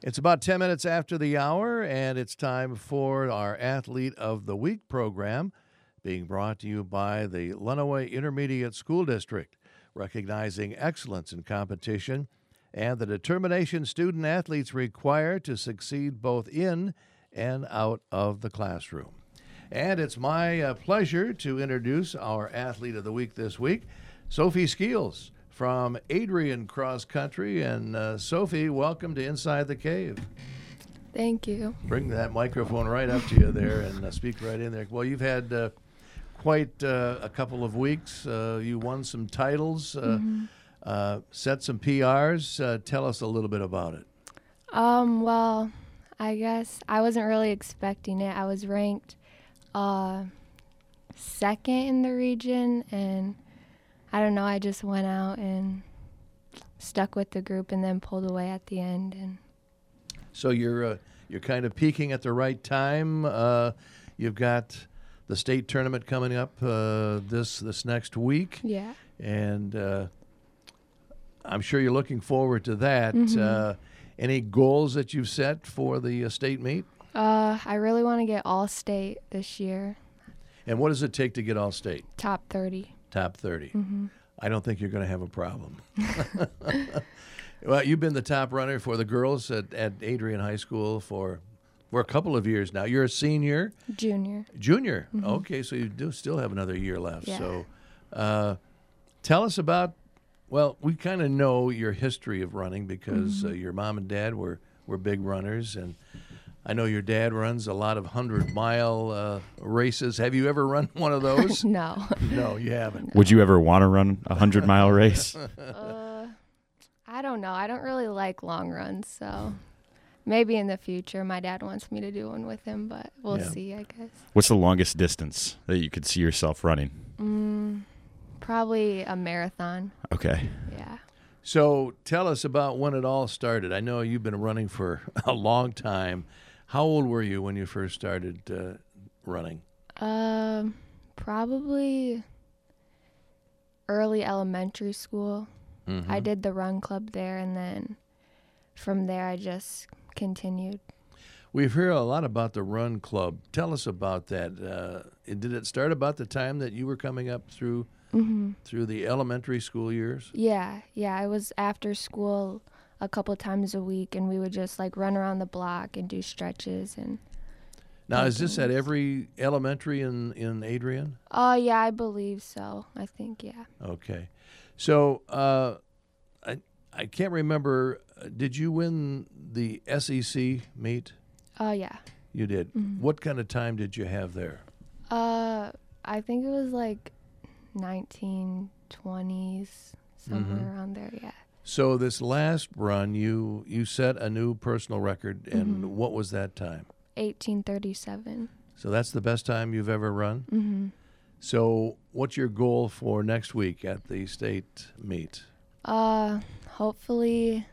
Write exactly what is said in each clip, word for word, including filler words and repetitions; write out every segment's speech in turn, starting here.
It's about ten minutes after the hour, and it's time for our Athlete of the Week program, being brought to you by the Lenawee Intermediate School District, recognizing excellence in competition and the determination student-athletes require to succeed both in and out of the classroom. And it's my uh, pleasure to introduce our Athlete of the Week this week, Sophie Skeels from Adrian Cross Country. And uh, Sophie, welcome to Inside the Cave. Thank you. Bring that microphone right up to you there and uh, speak right in there. Well, you've had uh, quite uh, a couple of weeks. Uh, you won some titles, uh, mm-hmm. uh, set some P Rs. Uh, tell us a little bit about it. Um, well, I guess I wasn't really expecting it. I was ranked uh, second in the region, and I don't know, I just went out and stuck with the group and then pulled away at the end. And so you're uh, you're kind of peaking at the right time. Uh, you've got the state tournament coming up uh, this this next week. Yeah. And uh, I'm sure you're looking forward to that. Mm-hmm. Uh, any goals that you've set for the uh, state meet? Uh, I really want to get all-state this year. And what does it take to get all-state? Top thirty. Top thirty. Mm-hmm. I don't think you're going to have a problem. Well, you've been the top runner for the girls at, at Adrian High School for for a couple of years now. You're a senior? Junior. Junior. Mm-hmm. Okay, so you do still have another year left. Yeah. So uh, tell us about, well, we kind of know your history of running because mm-hmm. uh, your mom and dad were, were big runners, and I know your dad runs a lot of hundred-mile uh, races. Have you ever run one of those? No. No, you haven't. Would you ever want to run a hundred-mile race? uh, I don't know. I don't really like long runs, so maybe in the future my dad wants me to do one with him, but we'll Yeah. see, I guess. What's the longest distance that you could see yourself running? Mm, probably a marathon. Okay. Yeah. So tell us about when it all started. I know you've been running for a long time. How old were you when you first started uh, running? Um, probably early elementary school. Mm-hmm. I did the run club there, and then from there I just continued. We've heard a lot about the run club. Tell us about that. Uh, did it start about the time that you were coming up through Mm-hmm. through the elementary school years? Yeah, yeah. I was after school a couple times a week, and we would just like run around the block and do stretches. And Now, is this at things. every elementary in, in Adrian? Oh, yeah, I believe so. I think, yeah. Okay. So uh, I I can't remember. uh, Did you win the S E C meet? Oh, yeah. You did. Mhm. What kind of time did you have there? Uh, I think it was like nineteen twenties, somewhere Mhm. around there, yeah. So this last run, you you set a new personal record, and Mhm. what was that time? eighteen thirty-seven. So that's the best time you've ever run? Mm-hmm. So what's your goal for next week at the state meet? Uh, hopefully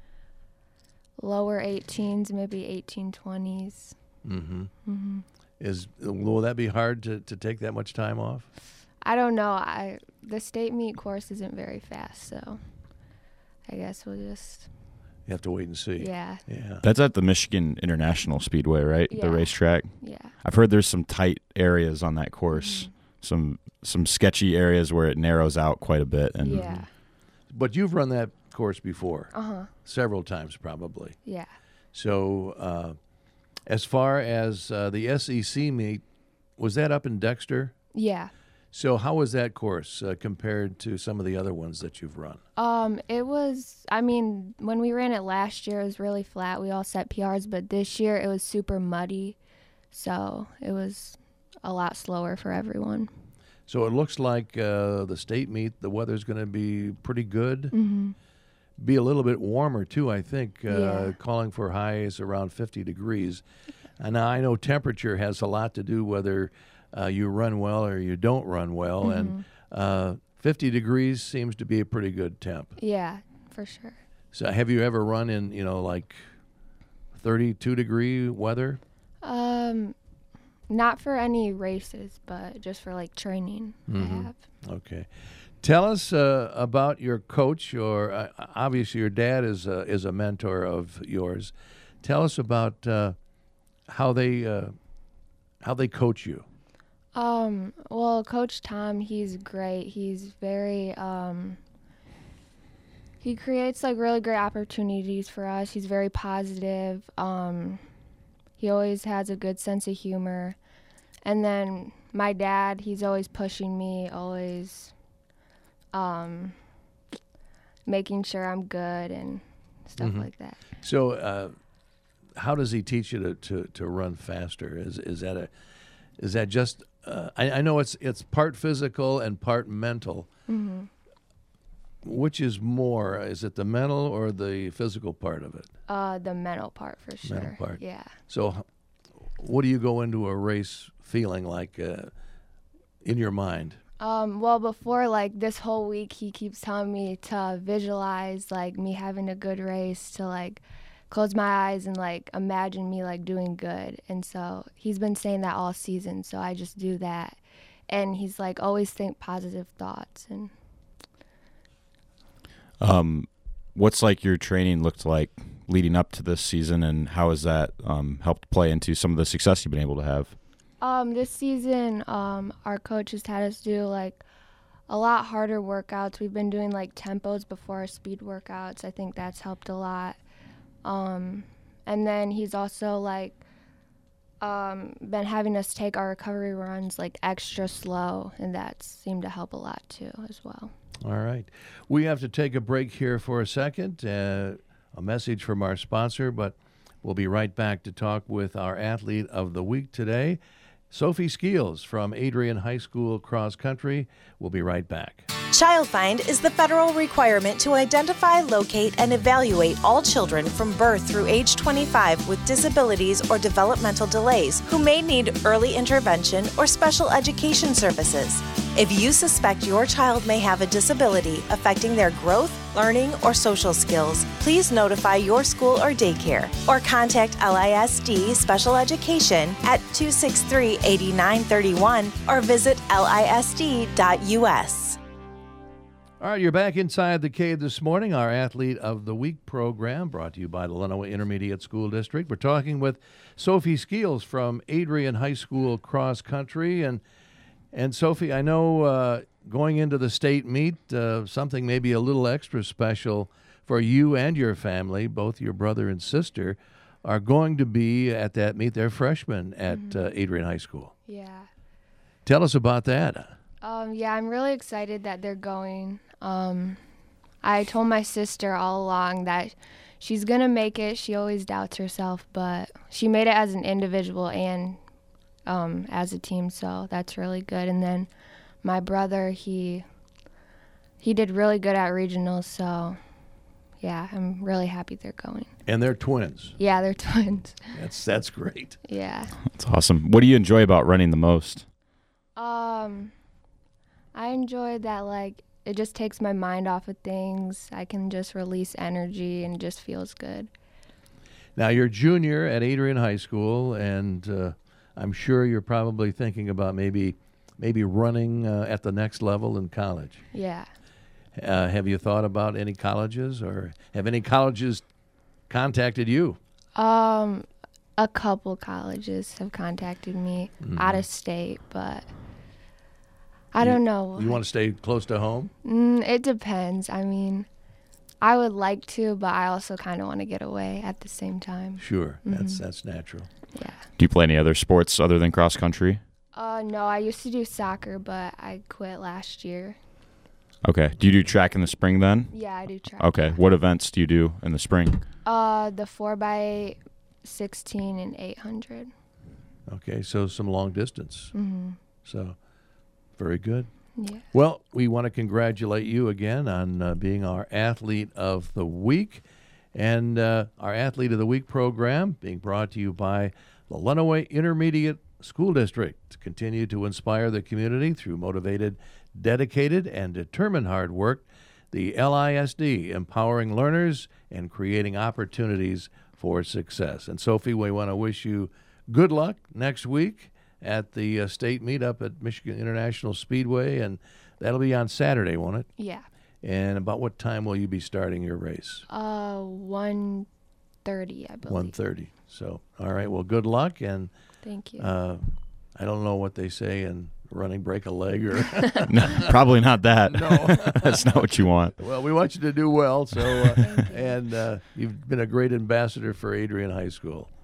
lower eighteens, maybe eighteen twenties. Mm-hmm. Mm-hmm. Is will that be hard to, to take that much time off? I don't know. I the state meet course isn't very fast, so I guess we'll just You have to wait and see. yeah, Yeah. That's at the Michigan International Speedway, right? Yeah. The racetrack. yeah. I've heard there's some tight areas on that course, Mhm. some some sketchy areas where it narrows out quite a bit. And Yeah. But you've run that course before, Uh huh. several times probably. Yeah. So uh, as far as uh, the S E C meet, was that up in Dexter? Yeah. So how was that course uh, compared to some of the other ones that you've run? Um, it was. I mean, when we ran it last year, it was really flat. We all set P Rs, but this year it was super muddy, so it was a lot slower for everyone. So it looks like uh, the state meet, the weather's going to be pretty good. Mm-hmm. Be a little bit warmer too, I think, uh, Yeah. calling for highs around fifty degrees. And now I know temperature has a lot to do whether uh, you run well or you don't run well. Mm-hmm. And uh, fifty degrees seems to be a pretty good temp. Yeah, for sure. So have you ever run in, you know, like thirty-two degree weather? Um, not for any races, but just for like training. Mhm. I have. Okay. Tell us uh, about your coach, or uh, obviously your dad is a, is a mentor of yours. Tell us about uh, how they uh, how they coach you. Um, well, Coach Tom, he's great. He's very, um, he creates like really great opportunities for us. He's very positive. Um, he always has a good sense of humor. And then my dad, he's always pushing me, always um, making sure I'm good and stuff Mhm. like that. So, uh, how does he teach you to, to, to run faster? Is is that a is that just? Uh, I, I know it's it's part physical and part mental. hmm Which is more? Is it the mental or the physical part of it? Uh, the mental part for sure. Mental part. Yeah. So, h- what do you go into a race feeling like uh, in your mind? Um, well, before like this whole week, he keeps telling me to visualize like me having a good race, to like close my eyes and like imagine me like doing good. And so he's been saying that all season. So I just do that. And he's like, always think positive thoughts. And Um, what's like your training looked like leading up to this season, and how has that um, helped play into some of the success you've been able to have? um, this season, um, our coach has had us do like a lot harder workouts. We've been doing like tempos before our speed workouts. I think that's helped a lot. Um, and then he's also like um, been having us take our recovery runs like extra slow, and that seemed to help a lot too as well. All right. We have to take a break here for a second. Uh, a message from our sponsor, but we'll be right back to talk with our athlete of the week today, Sophie Skeels from Adrian High School Cross Country. We'll be right back. ChildFind is the federal requirement to identify, locate, and evaluate all children from birth through age twenty-five with disabilities or developmental delays who may need early intervention or special education services. If you suspect your child may have a disability affecting their growth, learning, or social skills, please notify your school or daycare or contact L I S D Special Education at two six three, eight nine three one or visit L I S D dot U S. All right, you're back inside the cave this morning. Our Athlete of the Week program brought to you by the Lenawee Intermediate School District. We're talking with Sophie Skeels from Adrian High School Cross Country. And, and Sophie, I know uh, going into the state meet, uh, something maybe a little extra special for you and your family, both your brother and sister, are going to be at that meet. They're freshmen at Mm-hmm. uh, Adrian High School. Yeah. Tell us about that. Um, yeah, I'm really excited that they're going. Um, I told my sister all along that she's going to make it. She always doubts herself, but she made it as an individual and um, as a team, so that's really good. And then my brother, he he did really good at regionals, so yeah, I'm really happy they're going. And they're twins. Yeah, they're twins. That's that's great. Yeah. That's awesome. What do you enjoy about running the most? Um, I enjoy that, like, it just takes my mind off of things. I can just release energy and it just feels good. Now, you're a junior at Adrian High School, and uh, I'm sure you're probably thinking about maybe maybe running uh, at the next level in college. Yeah. Uh, have you thought about any colleges, or have any colleges contacted you? Um, a couple colleges have contacted me out of state, but I don't know. You want to stay close to home? Mm, it depends. I mean, I would like to, but I also kind of want to get away at the same time. Sure, that's that's natural. Yeah. Do you play any other sports other than cross country? Uh, no, I used to do soccer, but I quit last year. Okay. Do you do track in the spring then? Yeah, I do track. Okay. What events do you do in the spring? Uh, the four by sixteen and eight hundred. Okay, so some long distance. Mm-hmm. So, very good. Yeah. Well, we want to congratulate you again on uh, being our Athlete of the Week. And uh, our Athlete of the Week program being brought to you by the Lenawee Intermediate School District to continue to inspire the community through motivated, dedicated, and determined hard work. The L I S D, empowering learners and creating opportunities for success. And Sophie, we want to wish you good luck next week at the uh, state meetup at Michigan International Speedway, and That'll be on Saturday, won't it? Yeah. And about what time will you be starting your race? Uh, one thirty, I believe. one thirty. So, all right. Well, good luck. And Thank you. uh, I don't know what they say in running, break a leg or. No, probably not that. No. That's not what you want. Well, we want you to do well. So, uh, and uh, you've been a great ambassador for Adrian High School.